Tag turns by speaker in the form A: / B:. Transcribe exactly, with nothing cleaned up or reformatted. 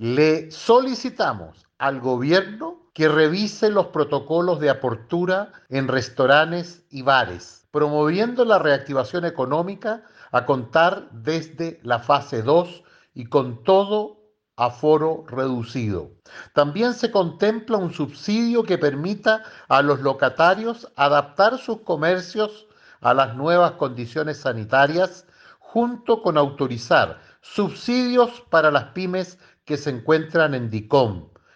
A: Le solicitamos al gobierno que revise los protocolos de apertura en restaurantes y bares, promoviendo la reactivación económica a contar desde la fase dos y con todo aforo reducido. También se contempla un subsidio que permita a los locatarios adaptar sus comercios a las nuevas condiciones sanitarias, junto con autorizar subsidios para las pymes que se encuentran en DICOM,